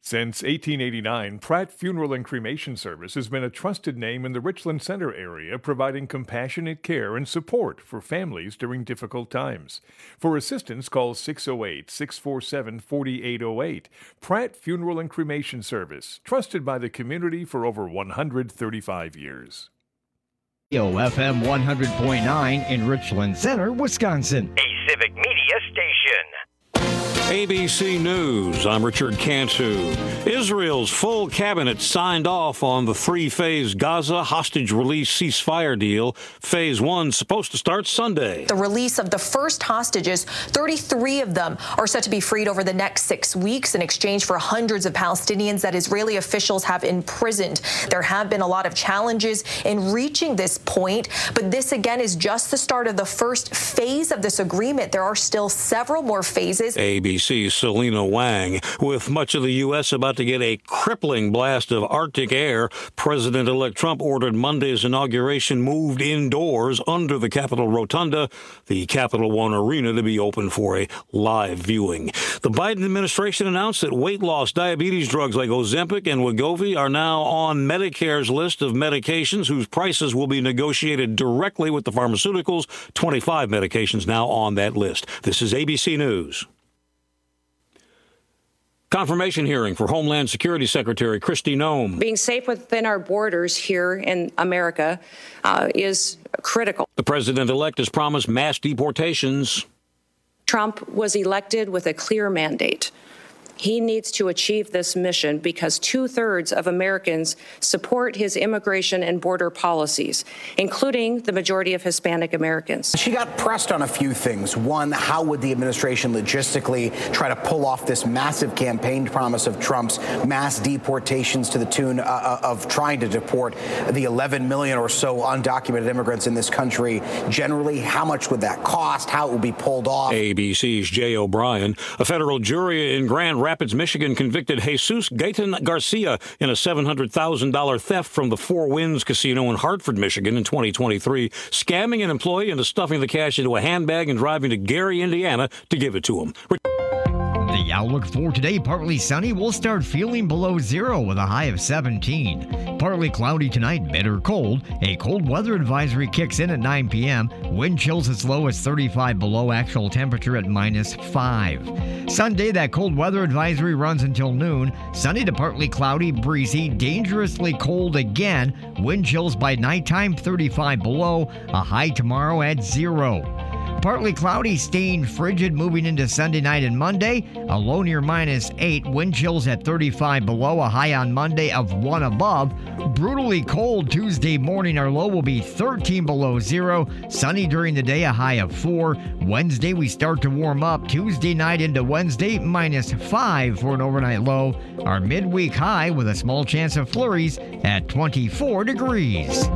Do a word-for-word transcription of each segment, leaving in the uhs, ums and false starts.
Since eighteen eighty-nine, Pratt Funeral and Cremation Service has been a trusted name in the Richland Center area, providing compassionate care and support for families during difficult times. For assistance, call six oh eight, six four seven, four eight oh eight. Pratt Funeral and Cremation Service, trusted by the community for over one hundred thirty-five years. F M one hundred point nine in Richland Center, Wisconsin. A Civic Media station. A B C News, I'm Richard Cantu. Israel's full cabinet signed off on the three-phase Gaza hostage release ceasefire deal. Phase one supposed to start Sunday. The release of the first hostages, thirty-three of them, are set to be freed over the next six weeks in exchange for hundreds of Palestinians that Israeli officials have imprisoned. There have been a lot of challenges in reaching this point, but this again is just the start of the first phase of this agreement. There are still several more phases. A B C's Selena Wang. With much of the U S about to get a crippling blast of Arctic air, President-elect Trump ordered Monday's inauguration moved indoors under the Capitol Rotunda, the Capital One Arena, to be open for a live viewing. The Biden administration announced that weight loss diabetes drugs like Ozempic and Wegovy are now on Medicare's list of medications whose prices will be negotiated directly with the pharmaceuticals. twenty-five medications now on that list. This is A B C News. Confirmation hearing for Homeland Security Secretary Kristi Noem. Being safe within our borders here in America uh, is critical. The president-elect has promised mass deportations. Trump was elected with a clear mandate. He needs to achieve this mission because two-thirds of Americans support his immigration and border policies, including the majority of Hispanic Americans. She got pressed on a few things. One, how would the administration logistically try to pull off this massive campaign promise of Trump's mass deportations to the tune uh, of trying to deport the eleven million or so undocumented immigrants in this country? Generally, how much would that cost? How it would be pulled off? A B C's Jay O'Brien. A federal jury in Grand Rapids, Michigan convicted Jesus Gayton Garcia in a seven hundred thousand dollars theft from the Four Winds Casino in Hartford, Michigan in twenty twenty-three, scamming an employee into stuffing the cash into a handbag and driving to Gary, Indiana to give it to him. The outlook for today, partly sunny. We'll start feeling below zero with a high of seventeen. Partly cloudy tonight, bitter cold. A cold weather advisory kicks in at nine p.m. Wind chills as low as thirty-five below, actual temperature at minus five. Sunday, that cold weather advisory runs until noon. Sunny to partly cloudy, breezy, dangerously cold again. Wind chills by nighttime, thirty-five below. A high tomorrow at zero. Partly cloudy, staying frigid moving into Sunday night and Monday. A low near minus eight. Wind chills at thirty-five below. A high on Monday of one above. Brutally cold Tuesday morning. Our low will be thirteen below zero. Sunny during the day. A high of four. Wednesday we start to warm up. Tuesday night into Wednesday minus five for an overnight low. Our midweek high with a small chance of flurries at twenty-four degrees.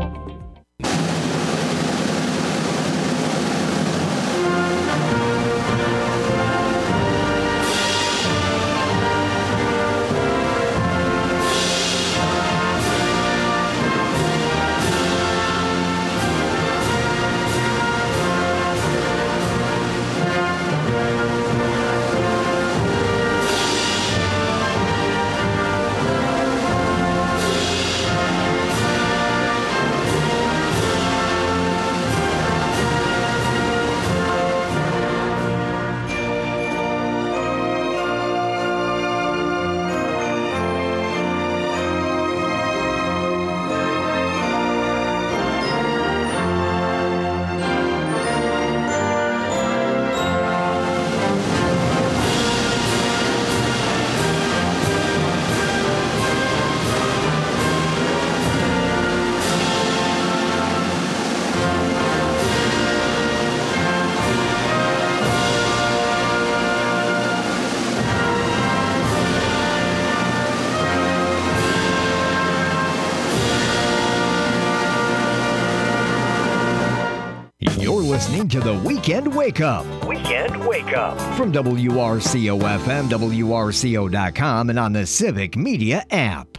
Listening to the Weekend Wake Up. Weekend Wake Up. From W R C O F M, W R C O dot com, and on the Civic Media app.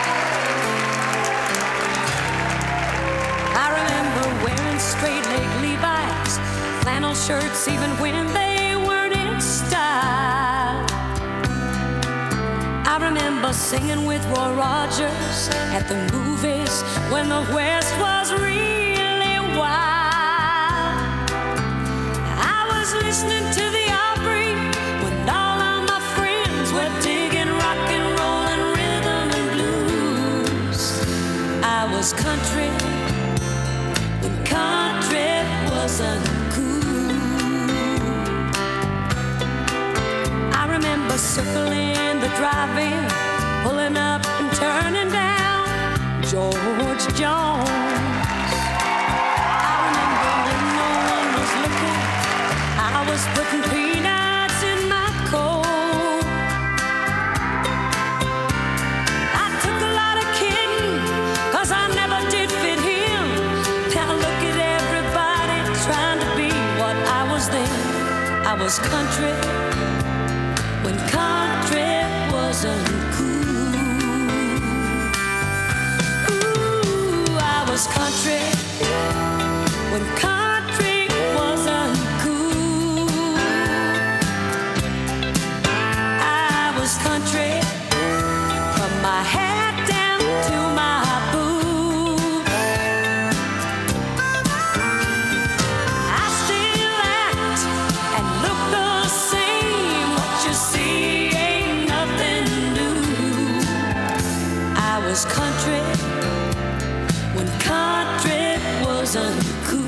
I remember wearing straight leg shirts even when they weren't in style. I remember singing with Roy Rogers at the movies when the West was really wild. I was listening to the Opry when all of my friends were digging rock and roll and rhythm and blues. I was country when country wasn't cool. I remember circling the drive-in, pulling up and turning down George Jones. I remember when no one was looking, I was putting peanuts in my coat. I took a lot of kidding, 'cause I never did fit him. Now look at everybody trying to be what I was then. I was country when country wasn't cool. Ooh, I was country when country wasn't cool. I was country from my head down to my boots. I still act and look the same. What you see ain't nothing new. I was country when country wasn't cool.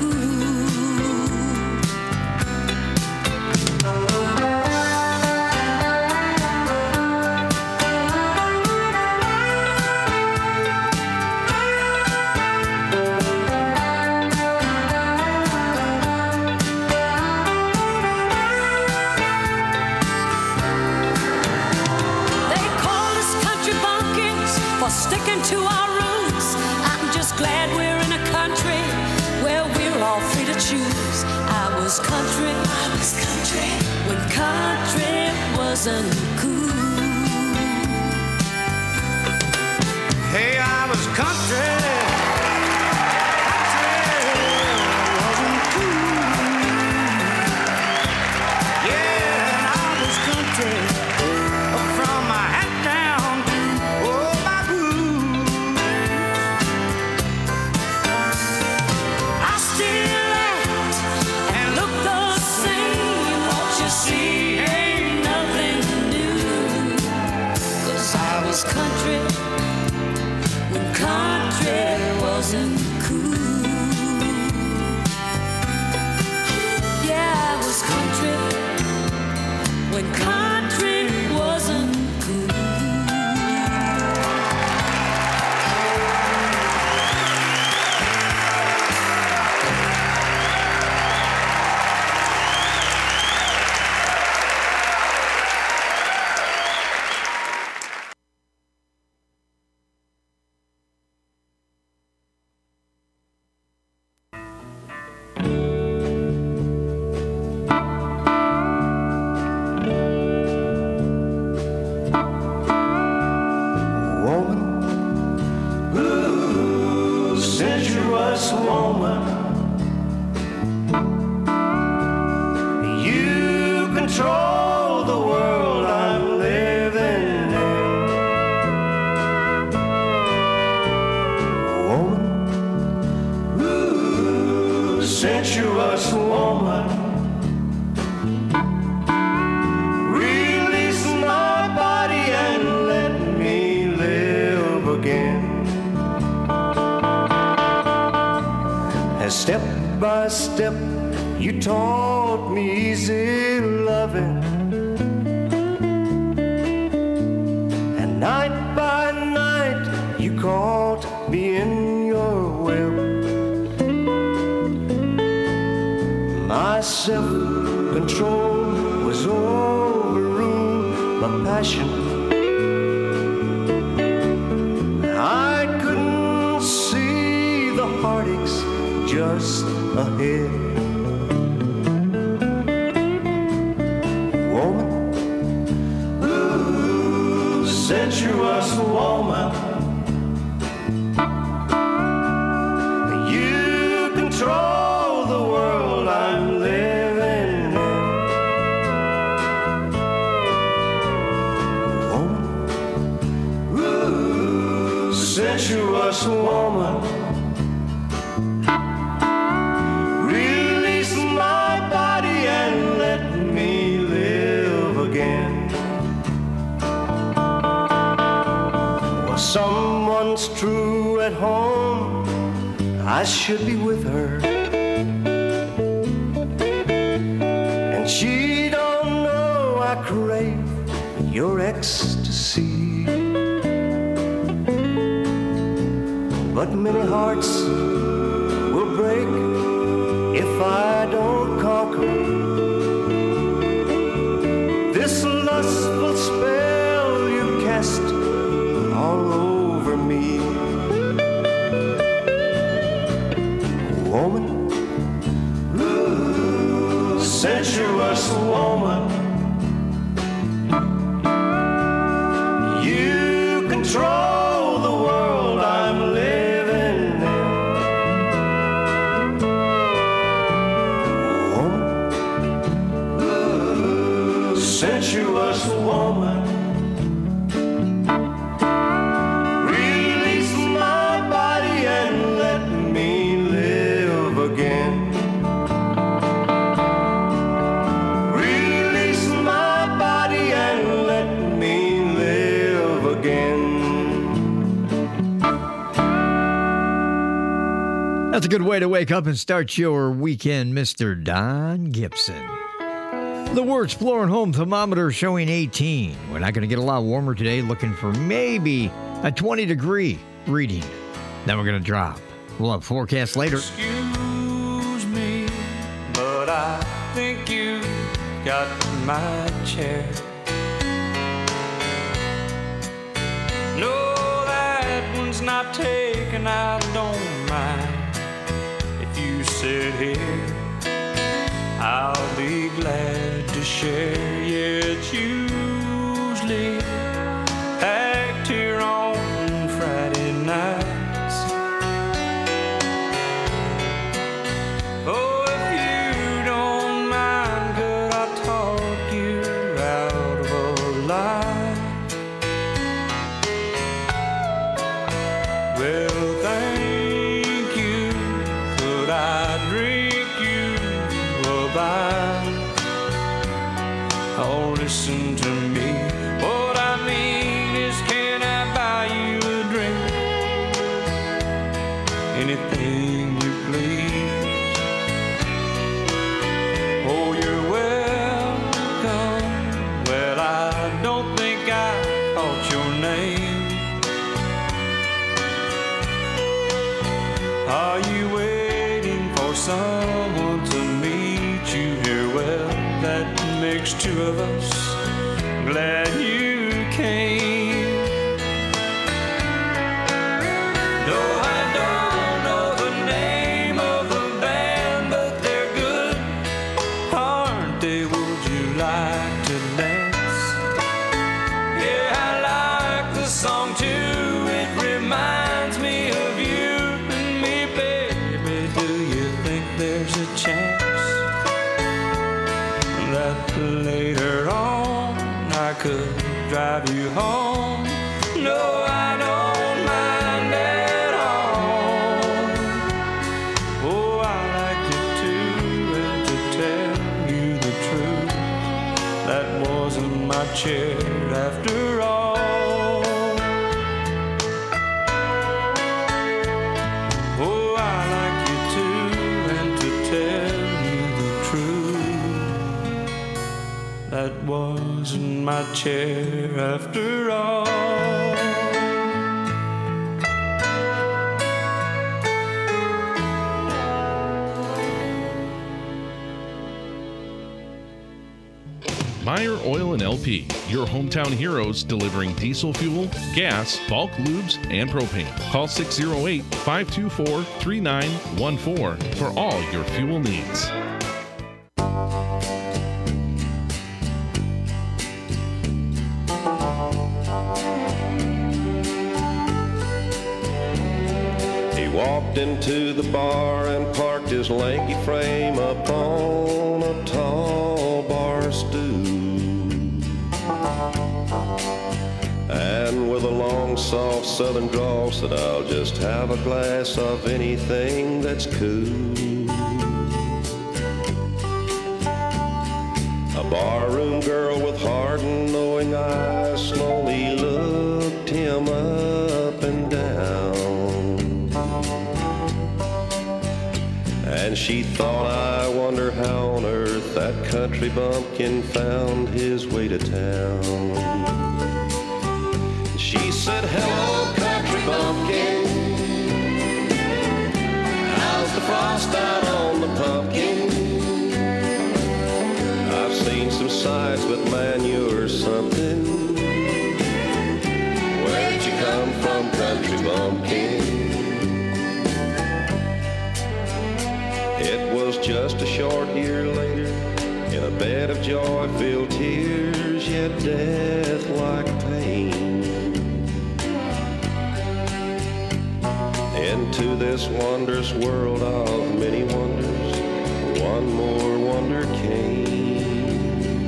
They call us country bumpkins for sticking to our roots. I'm just glad we're in a country where we're all free to choose. I was country, I was country when country wasn't cool. Hey, I was country. Country wasn't cool. Yeah, and I was country from my hat down to oh my boots. I still act and look the same. What you see ain't nothing new. 'Cause I was country when country wasn't cool. Yeah, I was country when country wasn't cool. Woman, ooh, sensuous woman, you control the world I'm living in. Woman, ooh, sensuous woman, release my body and let me live again. As step by step you taught me easy loving, and night by night you caught me in your web. My self-control was overruled by passion. I couldn't see the heartaches just ahead. Woman, ooh, sensuous woman, you control the world I'm living sensuous woman. Release my body and let me live again. Well, someone's true at home, I should be with her. And she don't know I crave your ecstasy. But many hearts will break if I don't conquer this lustful spell you cast all over me. Woman, ooh, sensuous woman, you control the world I'm living in. Woman, ooh, sensuous woman, release my body and let me live again. Release my body and let me live again. That's a good way to wake up and start your weekend, Mister Don Gibson. The We're Exploring Home thermometer showing eighteen. We're not going to get a lot warmer today, looking for maybe a twenty degree reading. Then we're going to drop. We'll have forecast later. Excuse me, but I think you got my chair. No, that one's not taken, I don't mind. If you sit here, I'll be glad to share. Yeah, it's usually packed here on Friday nights. Oh, if you don't mind, could I talk you out of a lie? Well, thank you. Could I drink you a bite? Oh, listen to me. What I mean is, can I buy you a drink? Anything you please. Oh, you're welcome. Well, I don't think I caught your name. Are you waiting for someone to meet you here? Well, that makes two of us. Glad you came. No, I don't know the name of the band, but they're good, aren't they? Would you like to dance? Yeah, I like the song too. It reminds me of you and me, baby. Do you think there's a chance that later on I could drive you home? No, I don't mind at all. Oh, I like you too, and to tell you the truth, that wasn't my chair after all. Oh, I like you too, and to tell you the truth, that wasn't my chair after all. Meyer Oil and L P, your hometown heroes delivering diesel fuel, gas, bulk lubes, and propane. Call six oh eight, five two four, three nine one four for all your fuel needs. He walked into the bar and parked his lanky frame upon a tall bar stool. And with a long soft southern drawl, said I'll just have a glass of anything that's cool. A barroom girl with hard and knowing eyes slowly looked him up and down. And she thought, I wonder how on earth that country bumpkin found his way to town. She said, hello, country bumpkin. How's the frost out on the pumpkin? I've seen some sights, but man, you're something. Where'd you come from, country bumpkin? It was just a short year later, in a bed of joy-filled tears, yet death-like pain. Into this wondrous world of many wonders, one more wonder came.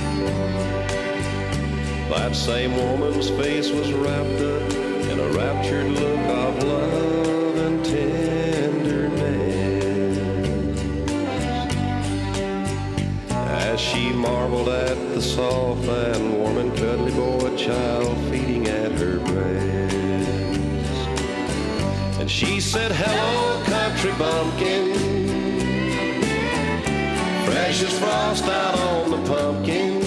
That same woman's face was wrapped up in a raptured look of love and tenderness, as she marveled at the soft and warm and cuddly boy child feeding at her breast. And she said, hello, country bumpkin. Fresh as frost out on the pumpkin.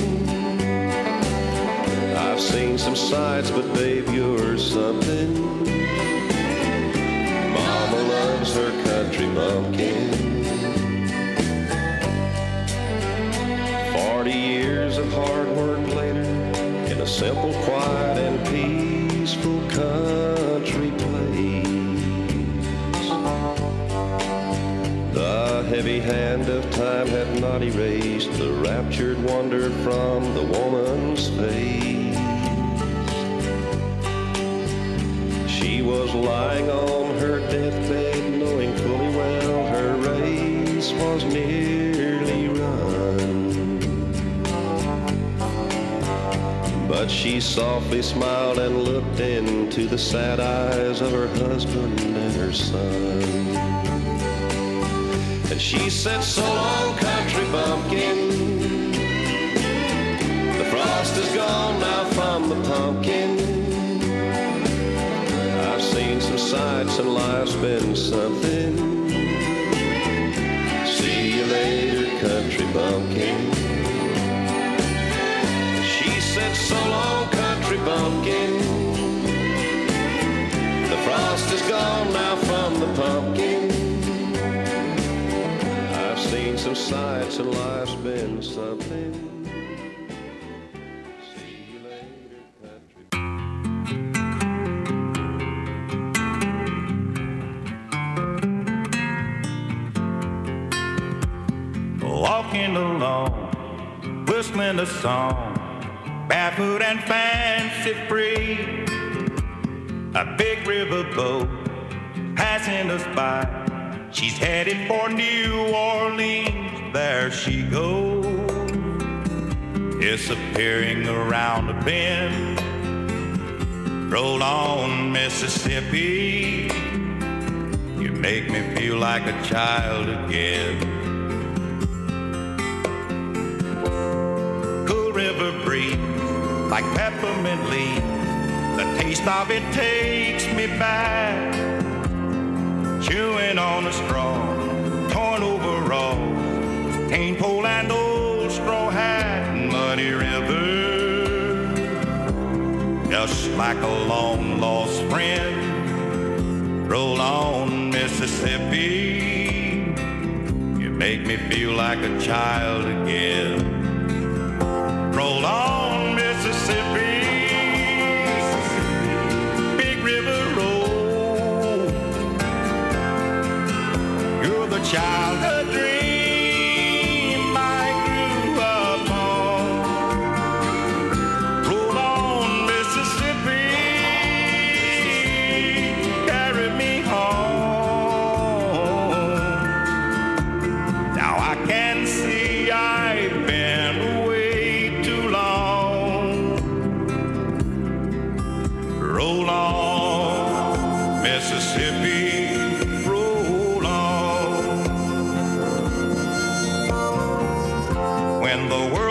I've seen some sights, but babe, you're something. Mama loves her country bumpkin. Forty years of hard work later, in a simple, quiet, and peaceful country place, the heavy hand of time had not erased the raptured wonder from the woman's face. She was lying on her deathbed, knowing fully well her race was nearly run. But she softly smiled and looked into the sad eyes of her husband and her son. And she said, so long, country bumpkin. The frost is gone now from the pumpkin. I've seen some sights and life's been something. See you later, country bumpkin. She said, so long, country bumpkin. The frost is gone now from the pumpkin. Seen some sights and life's been something. See you later, country. Walking along, whistling a song, barefoot and fancy free. A big river boat passing us by. She's headed for New Orleans, there she goes, disappearing around a bend. Roll on, Mississippi, you make me feel like a child again. Cool river breeze, like peppermint leaves, the taste of it takes me back. Chewing on a straw, torn overalls, cane pole and old straw hat, muddy river, just like a long lost friend. Roll on, Mississippi, you make me feel like a child again. Roll on, Mississippi. Childhood dream I grew up on. Roll on, Mississippi, carry me home. Now I can see I've been away too long.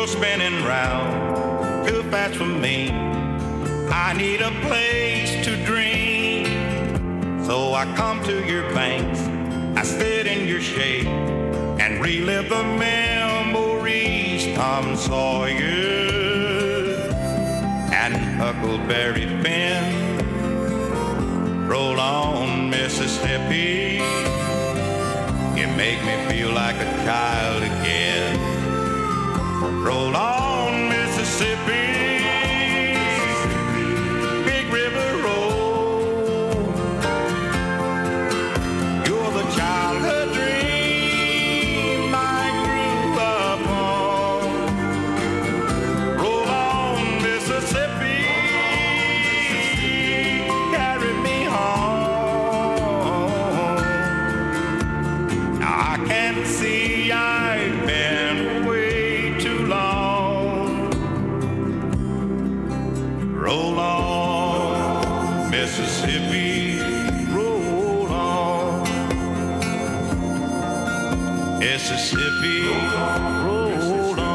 world spinning round too fast for me. I need a place to dream. So I come to your banks, I sit in your shade and relive the memories. Tom Sawyer and Huckleberry Finn. Roll on, Mississippi. You make me feel like a child again. Roll on, Mississippi. Big River Road. You're the childhood dream I grew up on. Roll on, Mississippi. Carry me home. Now I can see I've been way too long. Roll on, Mississippi, roll on. Mississippi, roll on.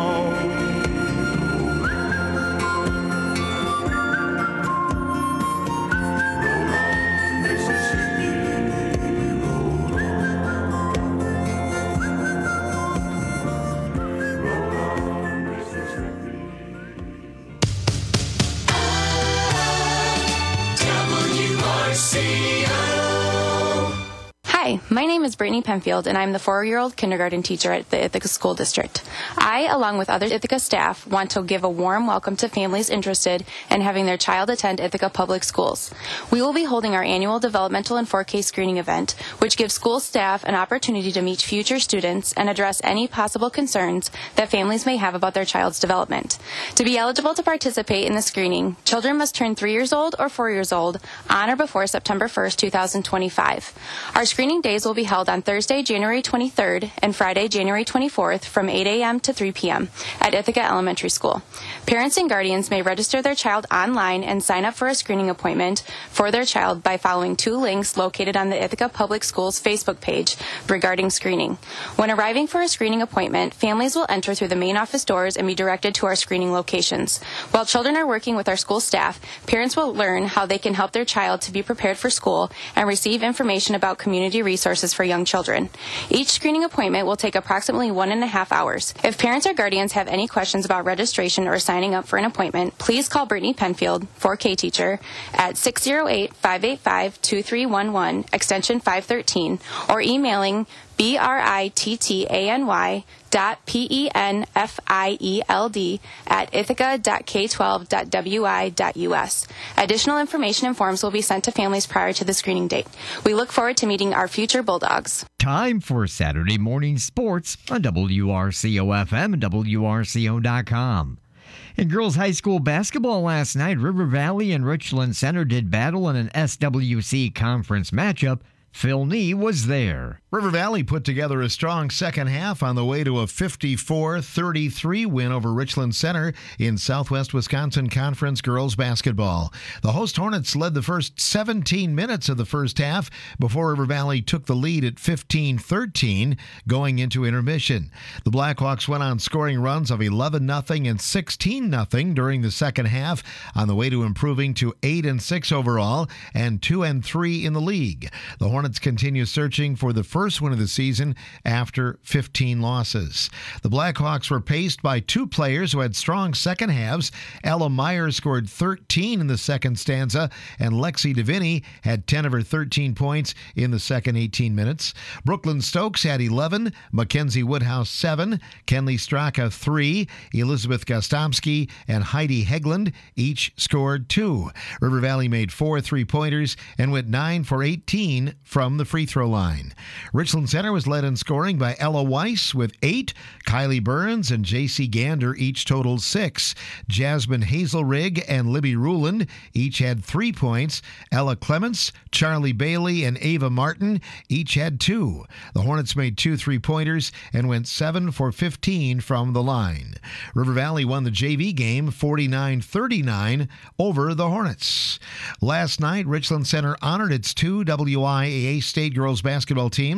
Hi, my name is Brittany Penfield, and I'm the four-year-old kindergarten teacher at the Ithaca School District. I, along with other Ithaca staff, want to give a warm welcome to families interested in having their child attend Ithaca Public Schools. We will be holding our annual developmental and four K screening event, which gives school staff an opportunity to meet future students and address any possible concerns that families may have about their child's development. To be eligible to participate in the screening, children must turn three years old or four years old on or before September first, two thousand twenty-five. Our screening days will be held on Thursday, January twenty-third and Friday, January twenty-fourth from eight a.m. to three p.m. at Ithaca Elementary School. Parents and guardians may register their child online and sign up for a screening appointment for their child by following two links located on the Ithaca Public Schools Facebook page regarding screening. When arriving for a screening appointment, families will enter through the main office doors and be directed to our screening locations. While children are working with our school staff, parents will learn how they can help their child to be prepared for school and receive information about community resources for young children. Each screening appointment will take approximately one and a half hours. If parents or guardians have any questions about registration or signing up for an appointment, please call Brittany Penfield, four K teacher, at six oh eight, five eight five, two three one one, extension five thirteen, or emailing B R I T T A N Y dot P E N F I E L D at ithaca dot K twelve dot W I dot U S. Additional information and forms will be sent to families prior to the screening date. We look forward to meeting our future Bulldogs. Time for Saturday morning sports on W R C O F M and W R C O dot com. In girls high school basketball last night, River Valley and Richland Center did battle in an S W C conference matchup. Phil Nee was there. River Valley put together a strong second half on the way to a fifty-four thirty-three win over Richland Center in Southwest Wisconsin Conference girls basketball. The host Hornets led the first seventeen minutes of the first half before River Valley took the lead at fifteen thirteen going into intermission. The Blackhawks went on scoring runs of eleven nothing and sixteen nothing during the second half on the way to improving to eight and six overall and two and three in the league. The Hornets continue searching for the first win of the season after fifteen losses. The Blackhawks were paced by two players who had strong second halves. Ella Meyer scored thirteen in the second stanza, and Lexi DeVinny had ten of her thirteen points in the second eighteen minutes. Brooklyn Stokes had eleven, Mackenzie Woodhouse seven, Kenley Straka three, Elizabeth Gostomski and Heidi Hegland each scored two. River Valley made four three-pointers and went nine for eighteen from the free throw line. Richland Center was led in scoring by Ella Weiss with eight. Kylie Burns and J C Gander each totaled six. Jasmine Hazelrig and Libby Ruland each had three points. Ella Clements, Charlie Bailey, and Ava Martin each had two. The Hornets made two three-pointers and went seven for fifteen from the line. River Valley won the J V game forty-nine thirty-nine over the Hornets. Last night, Richland Center honored its two W I A A state girls basketball teams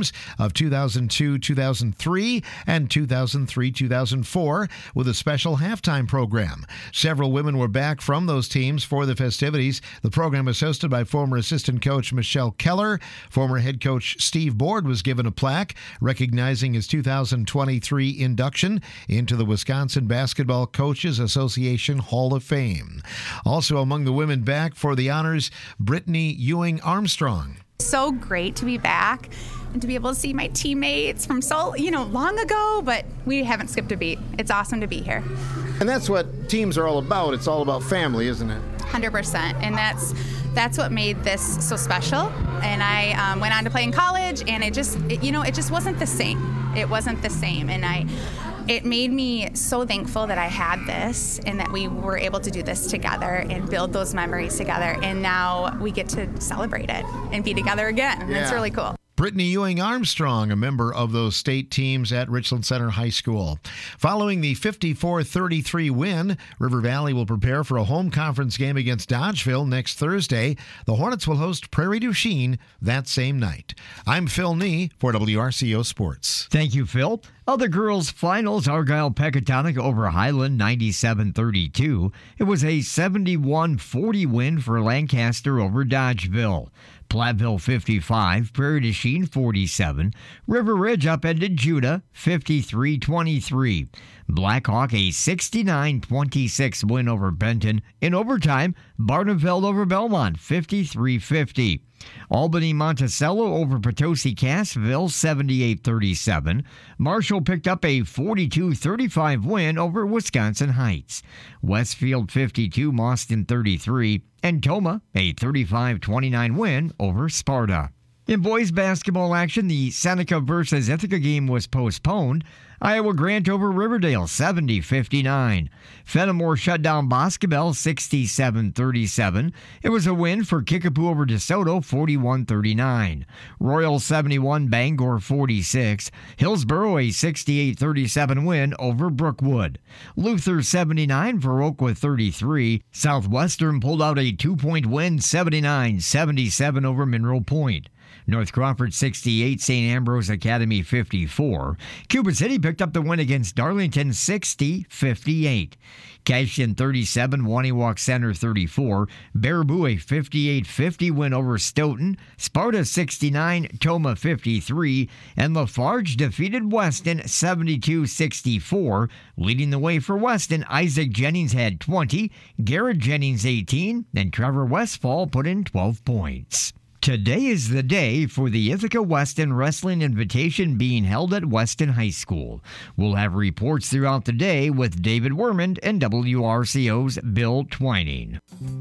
teams of two thousand two two thousand three and two thousand three two thousand four with a special halftime program. Several women were back from those teams for the festivities. The program is hosted by former assistant coach Michelle Keller. Former head coach Steve Board was given a plaque recognizing his two thousand twenty-three induction into the Wisconsin Basketball Coaches Association Hall of Fame. Also among the women back for the honors, Brittany Ewing Armstrong. So great to be back and to be able to see my teammates from so, you know, long ago, but we haven't skipped a beat. It's awesome to be here. And that's what teams are all about. It's all about family, isn't it? one hundred percent. And that's that's what made this so special. And I um, went on to play in college, and it just, it, you know, it just wasn't the same. It wasn't the same. And I, it made me so thankful that I had this and that we were able to do this together and build those memories together. And now we get to celebrate it and be together again. Yeah. It's really cool. Brittany Ewing Armstrong, a member of those state teams at Richland Center High School. Following the fifty-four thirty-three win, River Valley will prepare for a home conference game against Dodgeville next Thursday. The Hornets will host Prairie du Chien that same night. I'm Phil Nee for W R C O Sports. Thank you, Phil. Other girls' finals, Argyle-Pecatonic over Highland ninety-seven thirty-two. It was a seventy-one forty win for Lancaster over Dodgeville. Platteville fifty-five, Prairie du Chien forty-seven. River Ridge upended Judah fifty-three twenty-three. Blackhawk a sixty-nine twenty-six win over Benton. In overtime, Barneveld over Belmont fifty-three fifty. Albany Monticello over Potosi Cassville seventy-eight thirty-seven. Marshall picked up a forty-two thirty-five win over Wisconsin Heights. Westfield fifty-two, Mauston thirty-three, and Toma a thirty-five twenty-nine win over Sparta. In boys basketball action, the Seneca versus Ithaca game was postponed. Iowa Grant over Riverdale seventy fifty-nine. Fenimore shut down Boscobel sixty-seven thirty-seven. It was a win for Kickapoo over DeSoto forty-one thirty-nine. Royal seventy-one, Bangor forty-six. Hillsboro a sixty-eight thirty-seven win over Brookwood. Luther seventy-nine, Viroqua thirty-three. Southwestern pulled out a two-point win seventy-nine seventy-seven over Mineral Point. North Crawford sixty-eight, Saint Ambrose Academy fifty-four. Cuba City picked up the win against Darlington sixty fifty-eight. Cashion thirty-seven, Waniwak Center thirty-four. Baraboo a fifty-eight fifty win over Stoughton. Sparta sixty-nine, Toma fifty-three. And Lafarge defeated Weston seventy-two sixty-four. Leading the way for Weston, Isaac Jennings had twenty, Garrett Jennings eighteen, and Trevor Westfall put in twelve points. Today is the day for the Ithaca Weston Wrestling Invitation being held at Weston High School. We'll have reports throughout the day with David Wermond and W R C O's Bill Twining.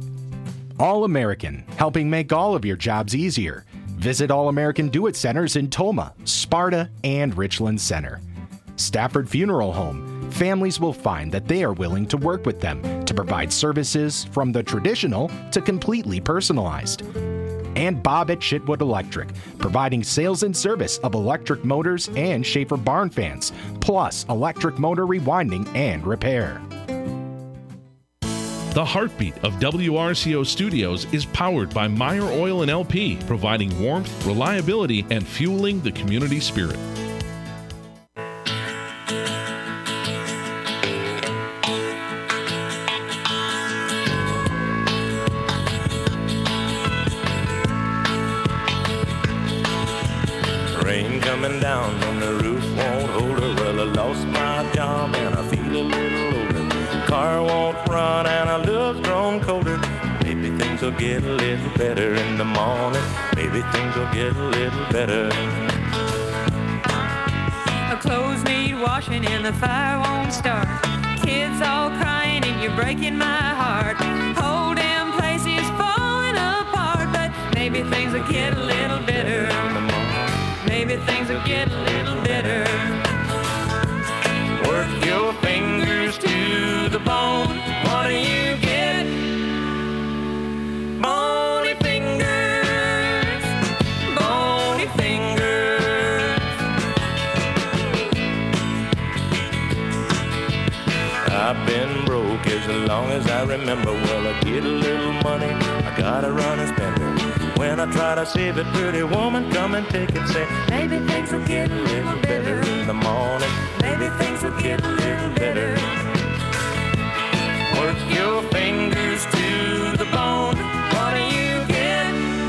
All American, helping make all of your jobs easier. Visit All American Do It Centers in Toma, Sparta, and Richland Center. Stafford Funeral Home. Families will find that they are willing to work with them to provide services from the traditional to completely personalized. And Bob at Shitwood Electric, providing sales and service of electric motors and Schaefer barn fans, plus electric motor rewinding and repair. The heartbeat of W R C O Studios is powered by Meyer Oil and L P, providing warmth, reliability, and fueling the community spirit. Rain coming down and the roof won't hold her. Well, I lost my job and I feel a little older. Car won't run and I look grown colder. Maybe things will get a little better in the morning. Maybe things will get a little better. Our clothes need washing and the fire won't start. Kids all crying and you're breaking my heart. Whole damn place is falling apart, but maybe things will get a little better. Maybe things will get a little better. Work your fingers to the bone. What do you get? Bony fingers, bony fingers. I've been broke as long as I remember. Well, I get a little money, I gotta run and spend it. When I try to save it, pretty woman come and take it. Say, maybe things will get a little better in the morning. Maybe things will get a little better. Work your fingers to the bone. What do you get?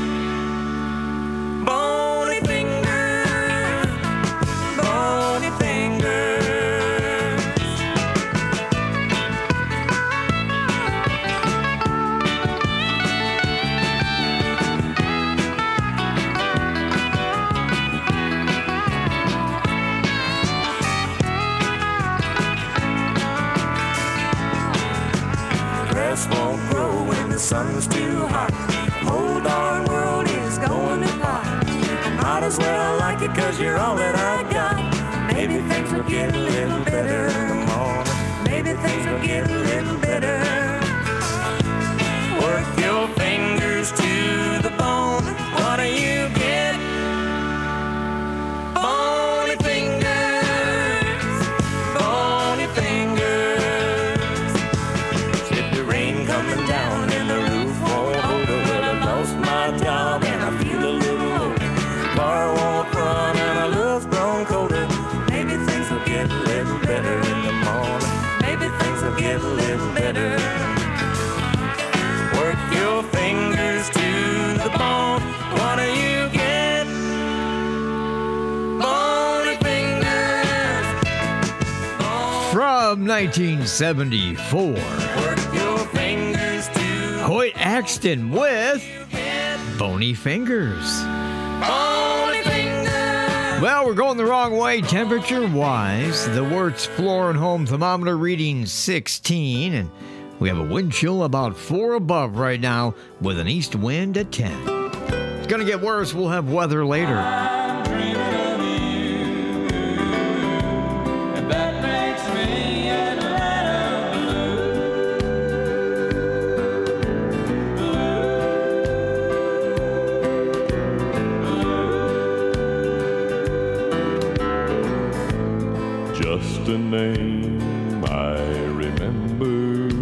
Bony fingers. Bony fingers. Grass won't grow when the sun's too hot. The whole darn world is going to pot. Might as well like it cause you're all that I got. Maybe things will get a little better in the morning. Maybe things will get a little better. Work your fingers to the bone. What do you get? Bony fingers. Bony fingers. If the rain coming down and the roof won't hold it, well, I lost my job and I feel a little older. Car won't run and I love's grown colder. Maybe things will get a little better in the morning. Maybe things will get a little better. Work your fingers to the bone. What do you get? Bony fingers. From nineteen seventy-four, Work your fingers to Hoyt Axton with Bony Fingers. Bony fingers. Well, we're going the wrong way temperature-wise. The Wirtz floor and home thermometer reading sixteen, and we have a wind chill about four above right now with an east wind at ten. It's going to get worse. We'll have weather later. I'm dreaming of you, and that makes me Atlanta blue. Just a name I remember.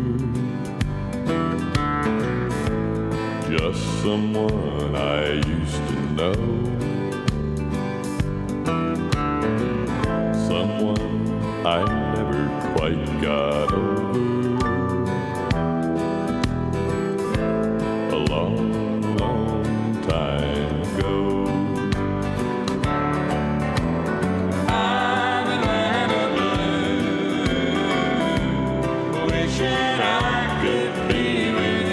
Just someone I used to know. Someone I never quite got over. A long, long time ago. I'm Atlanta blue, wishing I could be with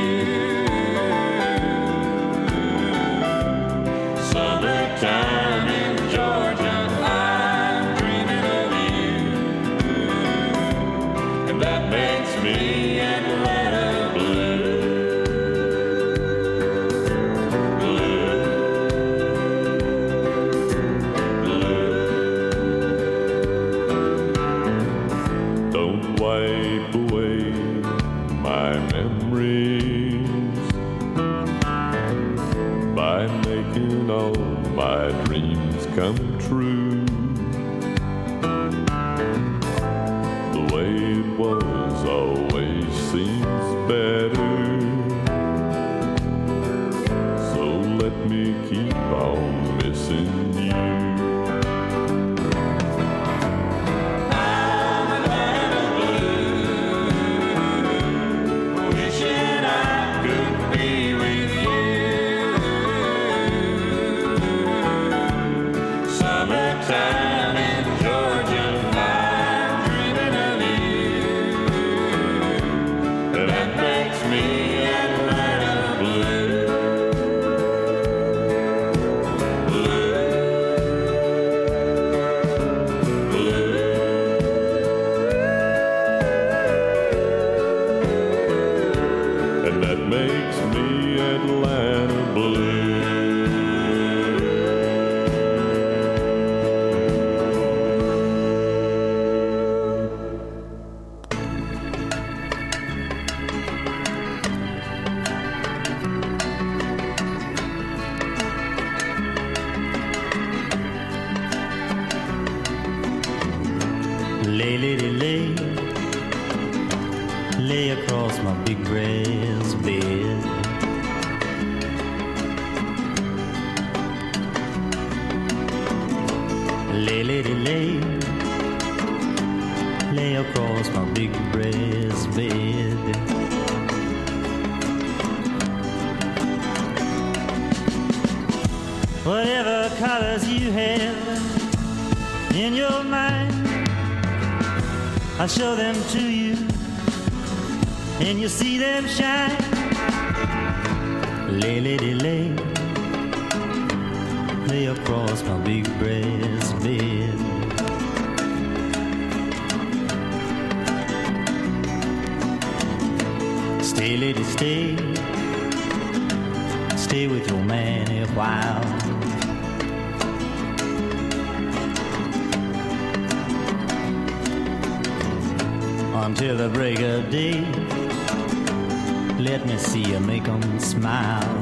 you. Summertime in Georgia, I'm dreaming of you, and that makes me Atlanta blue. Blue, blue. Don't wipe away my memories by making all my dreams come true. The way it was always seems better. So let me keep on missing you. I'm Atlanta blue, wishing I could be with you. Summertime in Georgia, I'm dreaming of you, and that makes me Atlanta blue. Blue, blue. And that makes me Atlanta blue. Lay, lady, lay, lay across my big brass bed. lay across my big breast bed. Whatever colors you have in your mind, I'll show them to you, and you'll see them shine. Lay, lady, lay, lay across my big breast bed. Stay, lady, stay, stay with your man a while. Until the break of day, let me see you make 'em smile.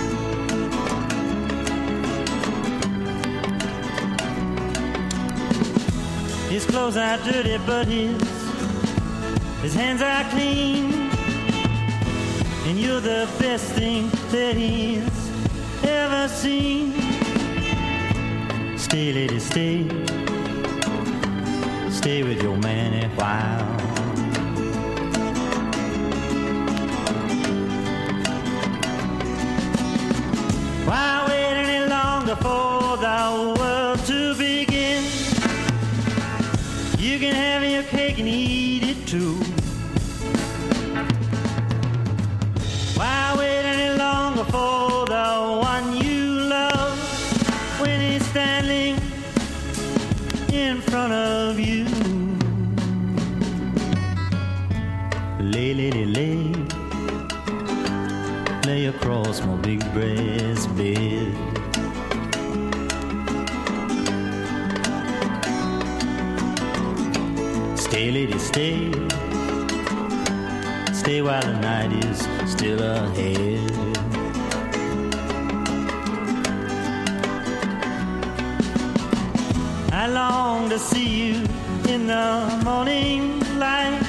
His clothes are dirty, but his his hands are clean, and you're the best thing that he's ever seen. Stay, lady, stay, stay with your man a while. Why wait any longer for the world to begin? You can have your cake and eat it too. Why wait any longer for the one you love when he's standing in front of you? Lay, lady, lay, lay across my big breast bed. Stay, lady, stay, stay while the night is still ahead. I long to see you in the morning light.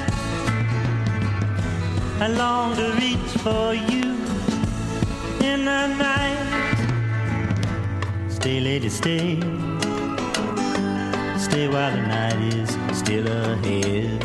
I long to reach for you in the night. Stay, lady, stay, stay while the night is still ahead.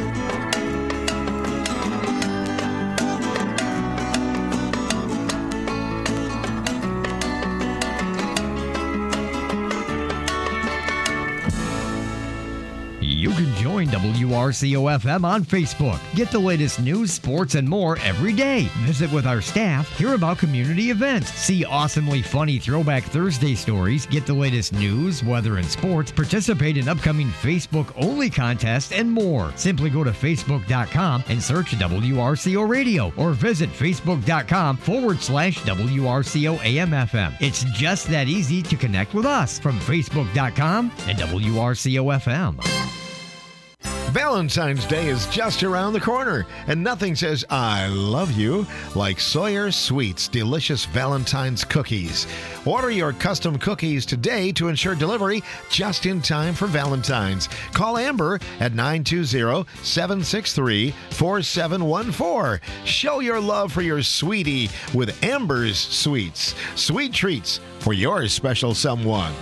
You can join W R C O F M on Facebook. Get the latest news, sports, and more every day. Visit with our staff, hear about community events, see awesomely funny Throwback Thursday stories, get the latest news, weather, and sports, participate in upcoming Facebook-only contests, and more. Simply go to Facebook dot com and search W R C O Radio or visit Facebook dot com forward slash W R C O A M F M. It's just that easy to connect with us from Facebook dot com and W R C O F M. Valentine's Day is just around the corner, and nothing says I love you like Sawyer Sweets Delicious Valentine's Cookies. Order your custom cookies today to ensure delivery just in time for Valentine's. Call Amber at nine two zero, seven six three, four seven one four. Show your love for your sweetie with Amber's Sweets. Sweet treats for your special someone.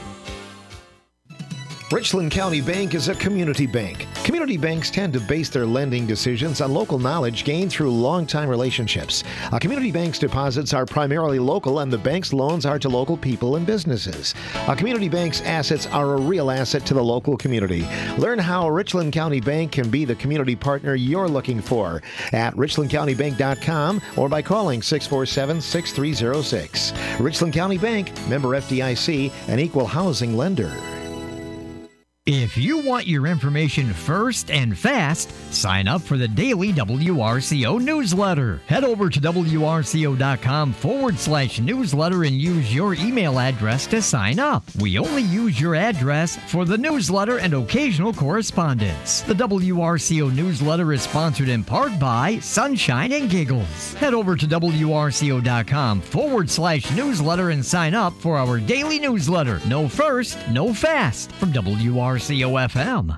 Richland County Bank is a community bank. Community banks tend to base their lending decisions on local knowledge gained through long-time relationships. A community bank's deposits are primarily local, and the bank's loans are to local people and businesses. A community bank's assets are a real asset to the local community. Learn how Richland County Bank can be the community partner you're looking for at richland county bank dot com or by calling six four seven, six three zero six. Richland County Bank, member F D I C, an equal housing lender. If you want your information first and fast, sign up for the daily W R C O newsletter. Head over to W R C O dot com forward slash newsletter and use your email address to sign up. We only use your address for the newsletter and occasional correspondence. The W R C O newsletter is sponsored in part by Sunshine and Giggles. Head over to W R C O dot com forward slash newsletter and sign up for our daily newsletter. No first, no fast from W R C O F M.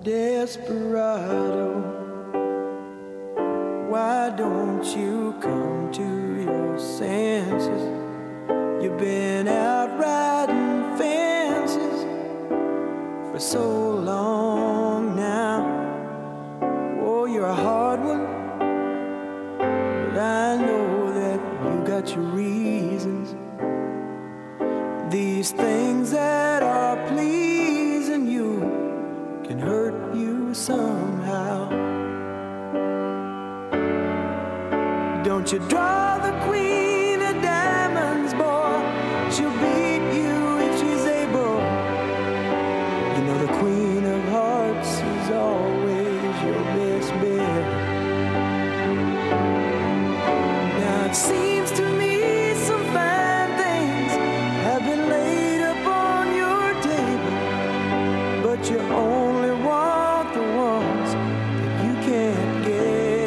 desperado, why don't you come to your senses? You've been out riding fences for so long now. Oh, you're a hard one, but I know that you got your reasons. These things that are pleasing you can hurt you somehow. Don't you draw the queen of diamonds, boy. She'll beat you if she's able. You know the queen of hearts is always your best bet. Now it seems to me some fine things have been laid upon your table, but you only want the ones that you can't get.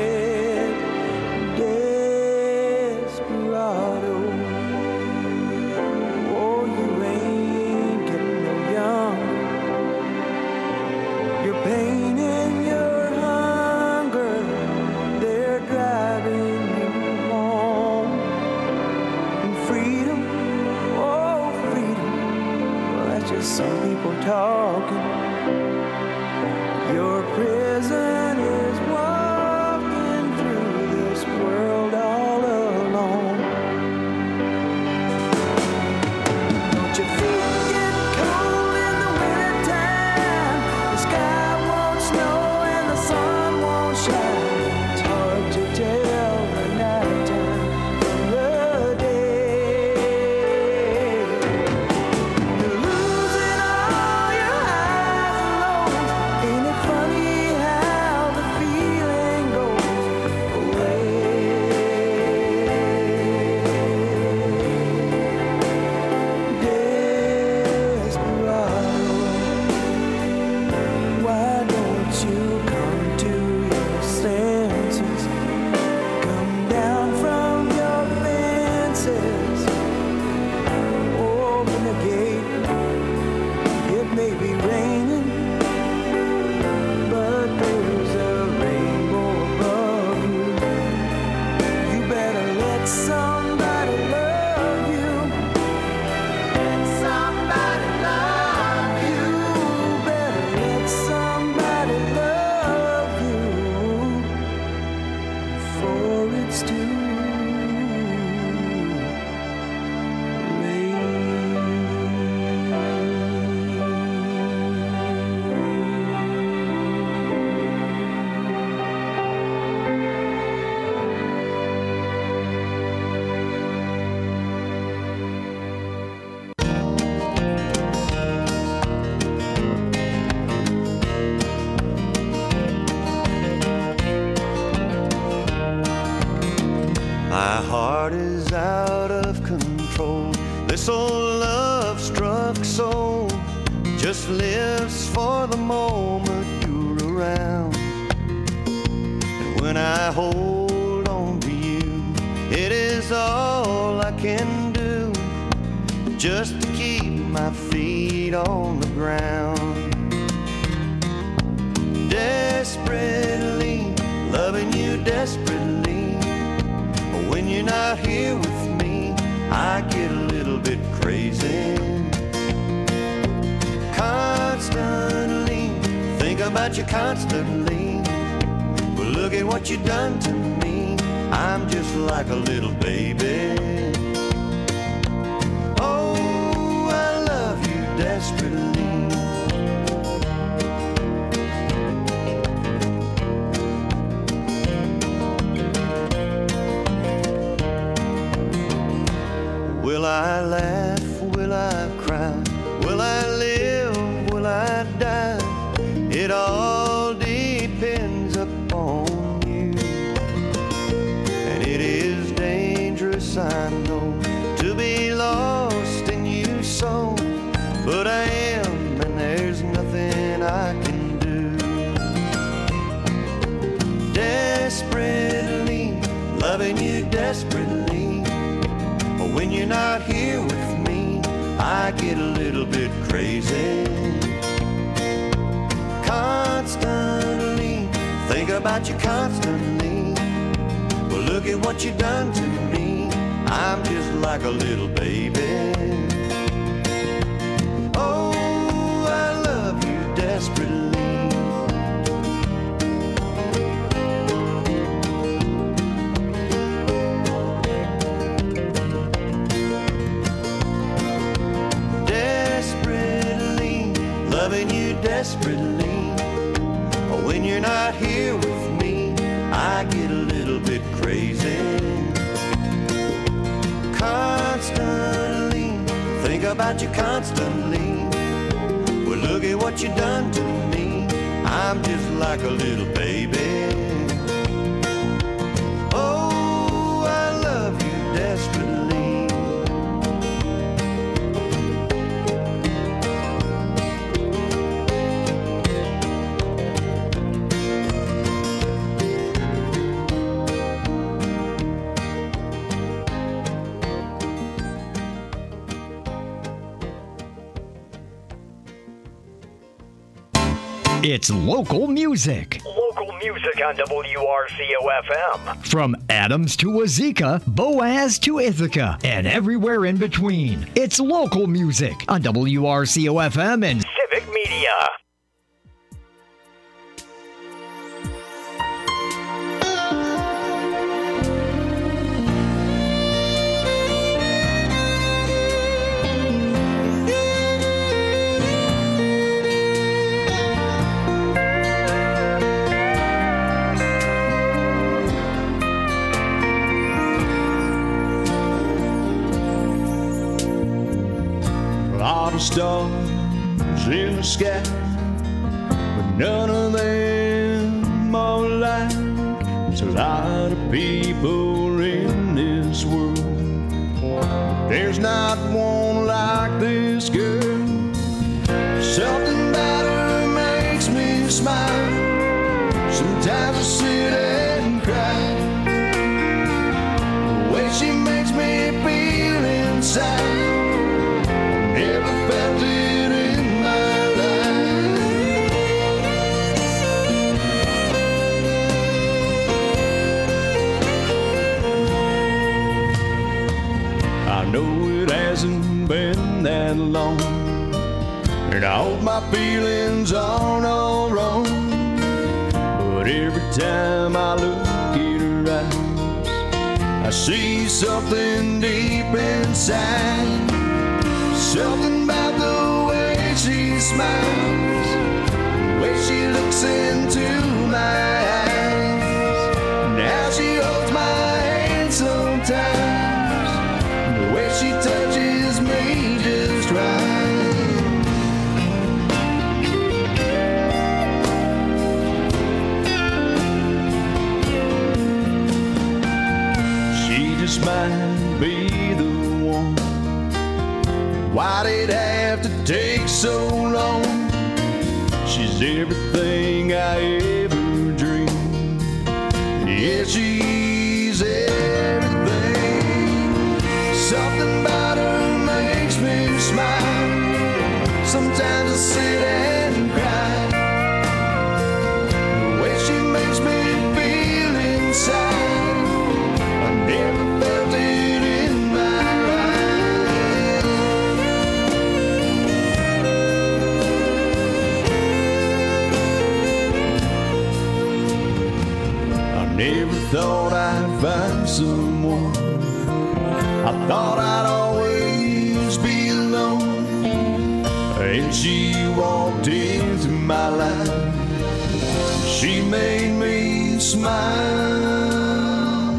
Desperado, oh, you ain't getting no younger. Your pain and your hunger, they're driving you home. And freedom, oh, freedom, well, that's just some people talking. Your prison is walking through this world all alone. Don't your feet get cold in the wintertime? The sky won't snow and the sun won't shine. It's hard to tell the nighttime from the day. You're losing all your highs and lows. Ain't it funny how the feeling goes away? Desperado, why don't you come to your senses? Come down from your fences. Open the gate. It may be raining, but there's a rainbow above you. You better let somebody love you. Somebody love you. Better let somebody love you before it's too late. My heart is out of control. This old love-struck soul just lives for the moment you're around. And when I hold on to you, it is all I can do just to keep my feet on the ground. Desperately loving you desperately. When you're not here with me, I get a little bit crazy. Constantly think about you constantly. Well, look at what you done to me. I'm just like a little baby. Oh, I love you desperately. Will I laugh? Will I cry? Will I live? Will I die? It all depends upon you. And it is dangerous, I know, to be lost in you so. But I am, and there's nothing I can do. Desperately loving you desperately. When you're not here with me, I get a little bit crazy. Constantly about you constantly. Well, look at what you done to me. I'm just like a little baby. Oh, I love you desperately. Desperately, loving you desperately. When you're not here with me, I get a little bit crazy. Constantly, think about you constantly. Well, look at what you done to me. I'm just like a little baby. Oh, I love you desperately. It's local music. Local music on W R C O F M. From Adams to Wazeeka, Boaz to Ithaca, and everywhere in between. It's local music on W R C O F M and Civic Media. Stars in the sky, but none of them are alike. There's a lot of people in this world. There's not one like this girl. Something about her makes me smile. Sometimes I sit and cry. The way she makes me feel inside. That long, and I hope my feelings aren't all wrong, but every time I look at her eyes, I see something deep inside. Something about the way she smiles, the way she looks into my eyes, and how she holds my hand sometimes, the way she touches me just right. She just might be the one. Why'd it have to take so long? She's everything I ever dreamed. Yeah, she's everything. Something about her makes me smile. Sometimes I sit and cry. The way she makes me feel inside, I never felt it in my life. I never thought I'd find someone. I thought I'd always be alone, and she walked into my life. She made me smile.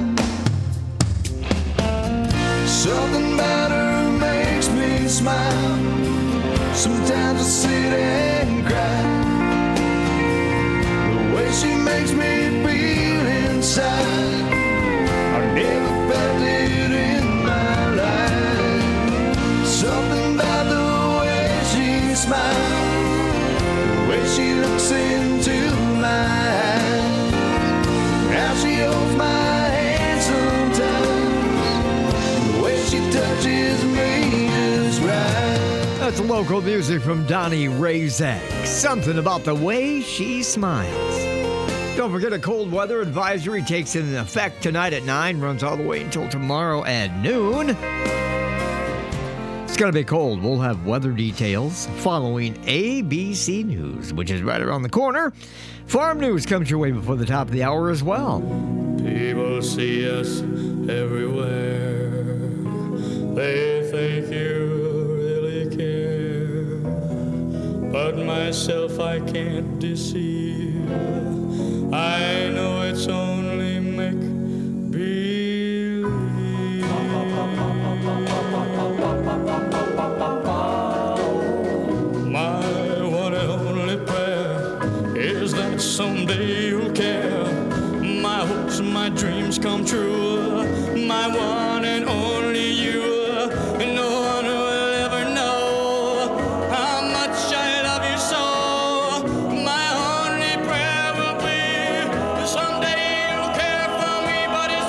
Something about her makes me smile. Sometimes I sit and cry. The way she makes me feel inside, I never felt it in my life. Something about the way she smiles, the way she looks into my eyes, how she holds my hand sometimes, the way she touches me just right. That's local music from Donnie Razak. Something about the way she smiles. Don't forget a cold weather advisory takes into effect tonight at nine, runs all the way until tomorrow at noon. It's going to be cold. We'll have weather details following A B C News, which is right around the corner. Farm news comes your way before the top of the hour as well. People see us everywhere. They think you really care. But myself I can't deceive. I know it's only make-believe. My one and only prayer is that someday you'll care. My hopes and my dreams come true. My one and only you. No one will ever know how much I love you so. My only prayer will be someday you'll care for me, but it's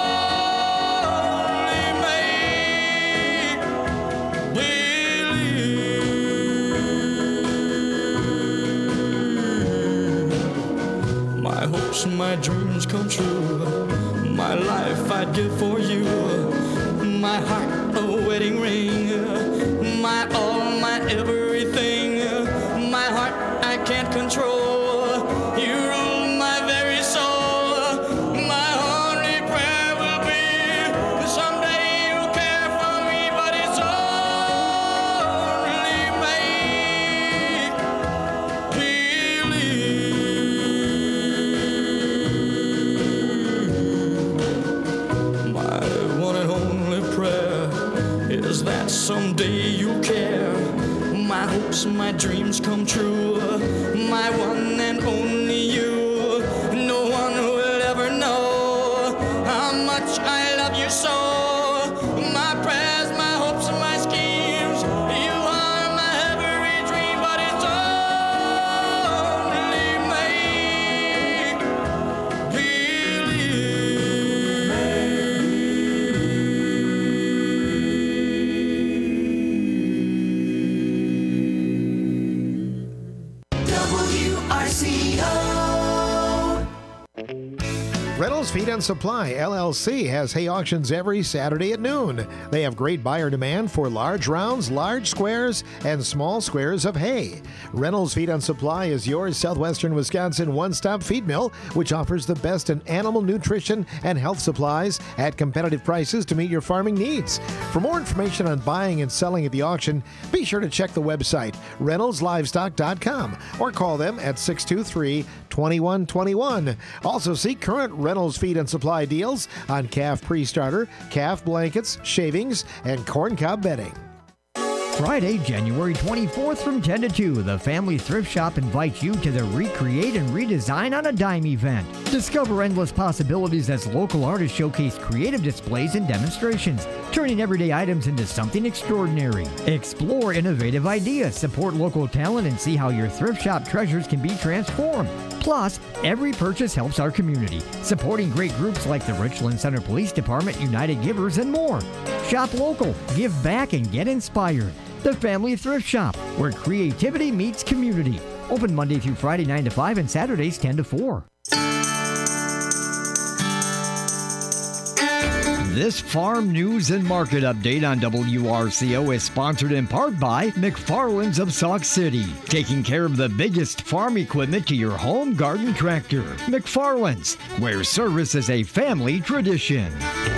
only make-believe. My hopes and my dreams come true. My life I'd give for you. My heart a wedding ring. My all, my everything. My heart I can't control. You rule my very soul. My only prayer will be someday you'll care for me, but it's only make-believe. My one and only prayer is that someday you'll care. My hopes, my dreams come true. My one and only you. No one will ever know how much I love you so. My prayers, my hopes, and my schemes. You are my every dream, but it's only W R C O. Reynolds Feed and Supply, L L C, has hay auctions every Saturday at noon. They have great buyer demand for large rounds, large squares, and small squares of hay. Reynolds Feed and Supply is your southwestern Wisconsin one-stop feed mill, which offers the best in animal nutrition and health supplies at competitive prices to meet your farming needs. For more information on buying and selling at the auction, be sure to check the website, reynolds livestock dot com, or call them at six two three, two one two one. Also see current Reynolds Feed and Supply deals on calf pre-starter, calf blankets, shavings, and corncob bedding. Friday, January twenty-fourth from ten to two, the Family Thrift Shop invites you to the Recreate and Redesign on a Dime event. Discover endless possibilities as local artists showcase creative displays and demonstrations, turning everyday items into something extraordinary. Explore innovative ideas, support local talent, and see how your thrift shop treasures can be transformed. Plus, every purchase helps our community, supporting great groups like the Richland Center Police Department, United Givers, and more. Shop local, give back, and get inspired. The Family Thrift Shop, where creativity meets community. Open Monday through Friday, nine to five, and Saturdays, ten to four. This farm news and market update on W R C O is sponsored in part by McFarland's of Sauk City, taking care of the biggest farm equipment to your home garden tractor. McFarland's, where service is a family tradition.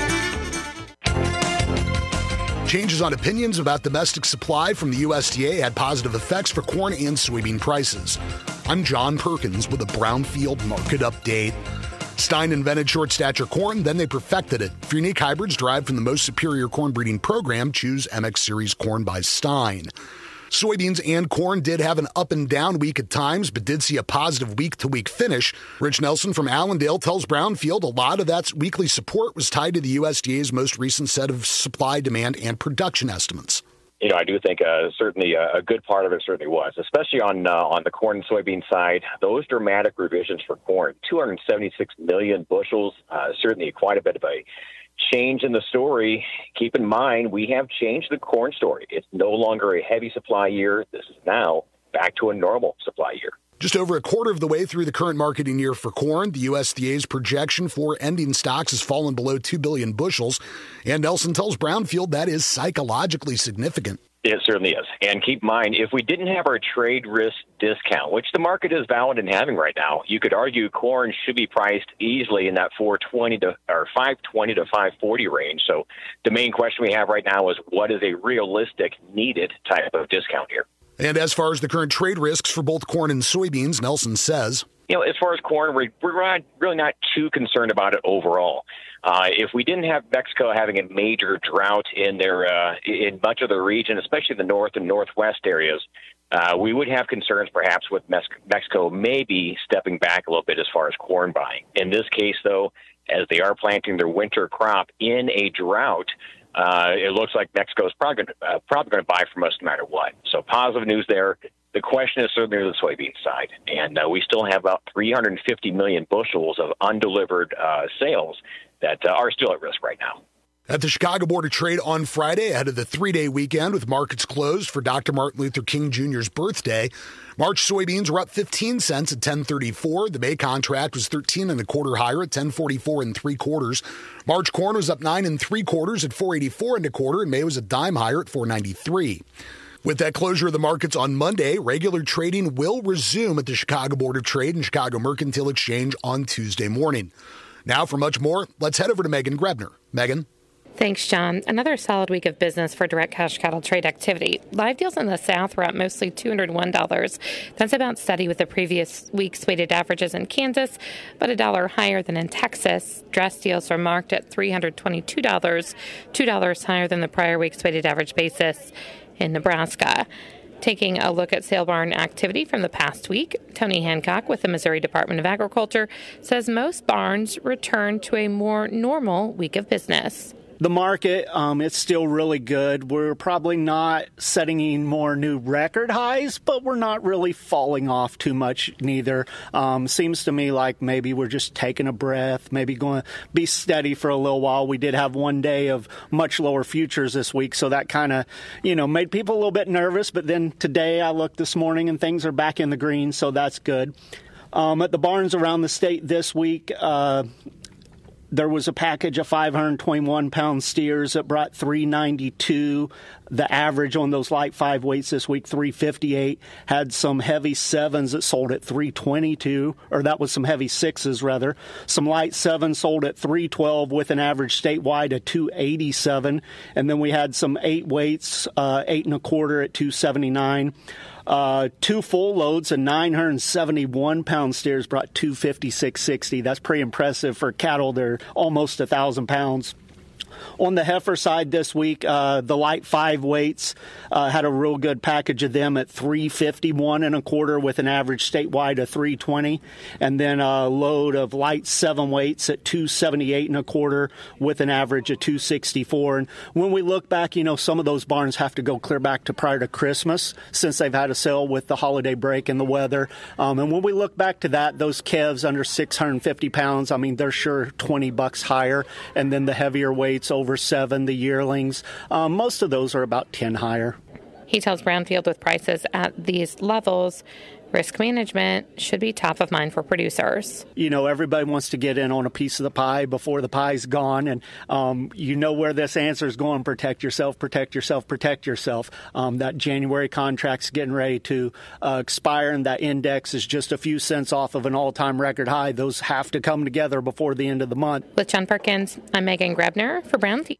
Changes on opinions about domestic supply from the U S D A had positive effects for corn and soybean prices. I'm John Perkins with a Brownfield market update. Stein invented short stature corn, then they perfected it. For unique hybrids derived from the most superior corn breeding program, choose M X Series corn by Stein. Soybeans and corn did have an up and down week at times, but did see a positive week-to-week finish. Rich Nelson from Allendale tells Brownfield a lot of that weekly support was tied to the U S D A's most recent set of supply, demand, and production estimates. You know, I do think uh, certainly a, a good part of it certainly was, especially on uh, on the corn and soybean side. Those dramatic revisions for corn, two hundred seventy-six million bushels, uh, certainly quite a bit of a change in the story. Keep in mind, we have changed the corn story. It's no longer a heavy supply year. This is now back to a normal supply year. Just over a quarter of the way through the current marketing year for corn, the U S D A's projection for ending stocks has fallen below two billion bushels, and Nelson tells Brownfield that is psychologically significant. It certainly is. And keep in mind, if we didn't have our trade risk discount, which the market is valid in having right now, you could argue corn should be priced easily in that four twenty to or five twenty to five forty range. So the main question we have right now is what is a realistic, needed type of discount here? And as far as the current trade risks for both corn and soybeans, Nelson says, You know, as far as corn, we're, we're not, really not too concerned about it overall. Uh, if we didn't have Mexico having a major drought in their uh, in much of the region, especially the north and northwest areas, uh, we would have concerns perhaps with Mex- Mexico maybe stepping back a little bit as far as corn buying. In this case, though, as they are planting their winter crop in a drought, uh, it looks like Mexico is probably going uh, probably going to buy from us no matter what. So positive news there. The question is certainly the soybean side, and uh, we still have about three hundred fifty million bushels of undelivered uh, sales that uh, are still at risk right now. At the Chicago Board of Trade on Friday, ahead of the three-day weekend with markets closed for Doctor Martin Luther King Junior's birthday, March soybeans were up fifteen cents at ten thirty-four. The May contract was thirteen and a quarter higher at ten forty-four and three quarters. March corn was up nine and three quarters at four eighty-four and a quarter, and May was a dime higher at four ninety-three. With that closure of the markets on Monday, regular trading will resume at the Chicago Board of Trade and Chicago Mercantile Exchange on Tuesday morning. Now, for much more, let's head over to Megan Grebner. Megan? Thanks, John. Another solid week of business for direct cash cattle trade activity. Live deals in the South were up mostly two hundred one dollars. That's about steady with the previous week's weighted averages in Kansas, but a dollar higher than in Texas. Dress deals were marked at three hundred twenty-two dollars, two dollars higher than the prior week's weighted average basis in Nebraska. Taking a look at sale barn activity from the past week, Tony Hancock with the Missouri Department of Agriculture says most barns returned to a more normal week of business. The market, um, it's still really good. We're probably not setting any more new record highs, but we're not really falling off too much neither. Um, seems to me like maybe we're just taking a breath, maybe going to be steady for a little while. We did have one day of much lower futures this week, so that kind of, you know, made people a little bit nervous. But then today I looked this morning and things are back in the green, so that's good. Um, at the barns around the state this week, uh, there was a package of five hundred twenty-one pound steers that brought three ninety-two. The average on those light five weights this week, three fifty-eight. Had some heavy sevens that sold at three twenty-two, or that was some heavy sixes rather. Some light sevens sold at three twelve with an average statewide of two eighty-seven. And then we had some eight weights, uh, eight and a quarter at two seventy-nine. Uh, two full loads of nine hundred seventy-one pound steers brought two fifty-six sixty. That's pretty impressive for cattle. They're almost a thousand pounds. On the heifer side this week, uh, the light five weights uh, had a real good package of them at three fifty-one and a quarter with an average statewide of three twenty, and then a load of light seven weights at two seventy-eight and a quarter with an average of two sixty-four. And when we look back, you know, some of those barns have to go clear back to prior to Christmas since they've had a sale with the holiday break and the weather. Um, and when we look back to that, those calves under six hundred fifty pounds, I mean, they're sure twenty bucks higher. And then the heavier weights over seven, the yearlings, um, most of those are about ten higher. He tells Brownfield with prices at these levels, risk management should be top of mind for producers. You know, everybody wants to get in on a piece of the pie before the pie's gone, and um, you know where this answer is going. Protect yourself, protect yourself, protect yourself. Um, that January contract's getting ready to uh, expire, and that index is just a few cents off of an all-time record high. Those have to come together before the end of the month. With John Perkins, I'm Megan Grebner for Brownfield.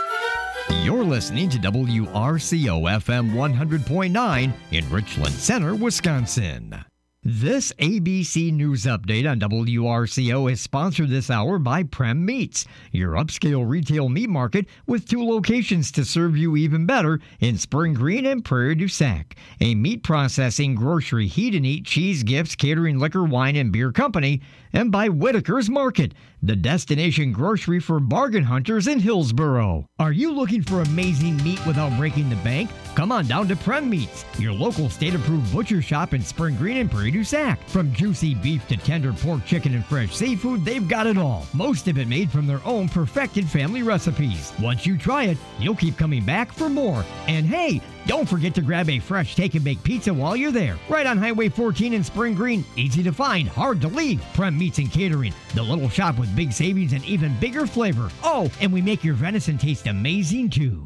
You're listening to W R C O F M one hundred point nine in Richland Center, Wisconsin. This A B C News Update on W R C O is sponsored this hour by Prem Meats, your upscale retail meat market with two locations to serve you even better in Spring Green and Prairie du Sac. A meat processing, grocery, heat and eat, cheese, gifts, catering, liquor, wine, and beer company. And by Whitaker's Market, the destination grocery for bargain hunters in Hillsboro. Are you looking for amazing meat without breaking the bank? Come on down to Prem Meats, your local state-approved butcher shop in Spring Green and Prairie to sack. From juicy beef to tender pork, chicken, and fresh seafood, they've got it all. Most of it made from their own perfected family recipes. Once you try it, you'll keep coming back for more. And hey, don't forget to grab a fresh take and bake pizza while you're there. Right on Highway fourteen in Spring Green. Easy to find, hard to leave. Prem Meats and Catering. The little shop with big savings and even bigger flavor. Oh, and we make your venison taste amazing too.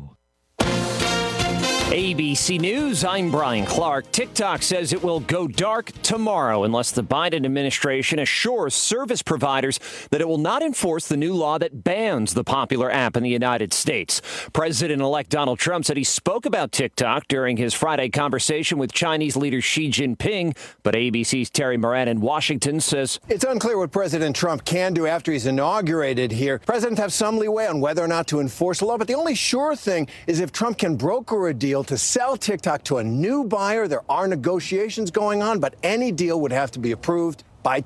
A B C News, I'm Brian Clark. TikTok says it will go dark tomorrow unless the Biden administration assures service providers that it will not enforce the new law that bans the popular app in the United States. President-elect Donald Trump said he spoke about TikTok during his Friday conversation with Chinese leader Xi Jinping, but A B C's Terry Moran in Washington says it's unclear what President Trump can do after he's inaugurated here. President have some leeway on whether or not to enforce the law, but the only sure thing is if Trump can broker a deal to sell TikTok to a new buyer. There are negotiations going on, but any deal would have to be approved